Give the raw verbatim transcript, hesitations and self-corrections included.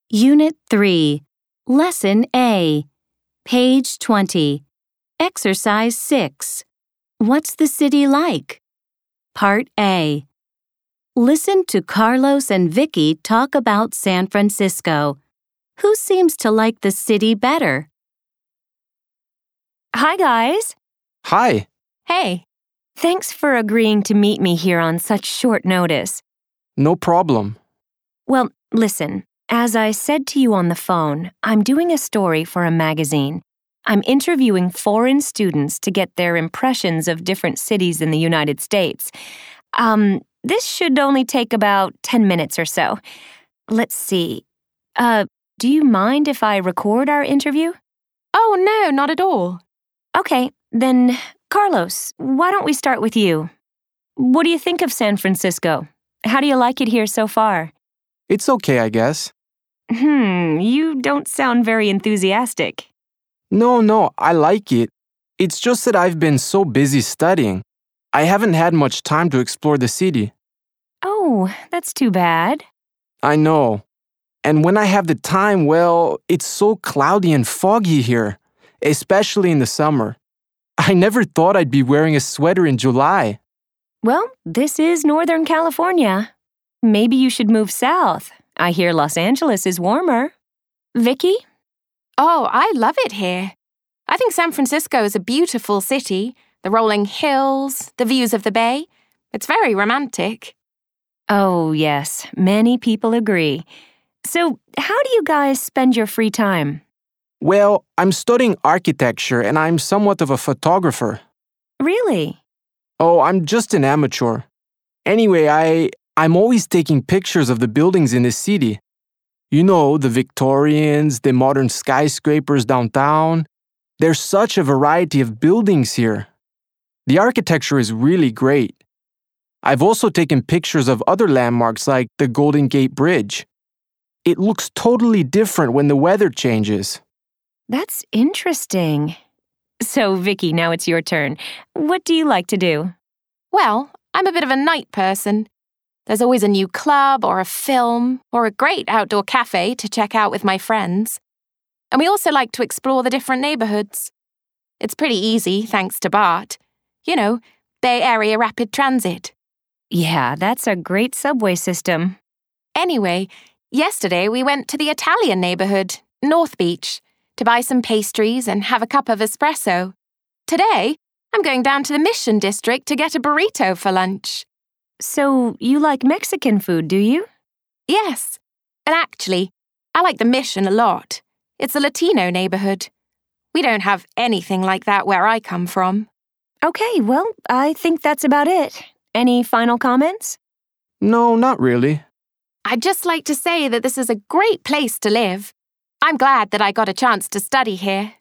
Unit three, Lesson A, page twenty, Exercise six. What's the city like? Part A. Listen to Carlos and Vicky talk about San Francisco. Who seems to like the city better? Hi, guys. Hi. Hey. Thanks for agreeing to meet me here on such short notice. No problem. Well, listen, as I said to you on the phone, I'm doing a story for a magazine. I'm interviewing foreign students to get their impressions of different cities in the United States. Um, this should only take about ten minutes or so. Let's see. Uh, do you mind if I record our interview? Oh, no, not at all. Okay, then, Carlos, why don't we start with you? What do you think of San Francisco? How do you like it here so far? It's okay, I guess. Hmm, you don't sound very enthusiastic. No, no, I like it. It's just that I've been so busy studying. I haven't had much time to explore the city. Oh, that's too bad. I know. And when I have the time, well, it's so cloudy and foggy here, especially in the summer. I never thought I'd be wearing a sweater in July. Well, this is Northern California. Maybe you should move south. I hear Los Angeles is warmer. Vicky? Oh, I love it here. I think San Francisco is a beautiful city. The rolling hills, the views of the bay. It's very romantic. Oh, yes, many people agree. So, how do you guys spend your free time? Well, I'm studying architecture and I'm somewhat of a photographer. Really? Oh, I'm just an amateur. Anyway, I, I'm always taking pictures of the buildings in the city. You know, the Victorians, the modern skyscrapers downtown. There's such a variety of buildings here. The architecture is really great. I've also taken pictures of other landmarks like the Golden Gate Bridge. It looks totally different when the weather changes. That's interesting. So, Vicky, now it's your turn. What do you like to do? Well, I'm a bit of a night person. There's always a new club or a film or a great outdoor cafe to check out with my friends. And we also like to explore the different neighborhoods. It's pretty easy, thanks to BART. You know, Bay Area Rapid Transit. Yeah, that's a great subway system. Anyway, yesterday we went to the Italian neighborhood, North Beach, to buy some pastries and have a cup of espresso. Today, I'm going down to the Mission District to get a burrito for lunch. So, you like Mexican food, do you? Yes. And actually, I like the Mission a lot. It's a Latino neighborhood. We don't have anything like that where I come from. Okay, well, I think that's about it. Any final comments? No, not really. I'd just like to say that this is a great place to live. I'm glad that I got a chance to study here.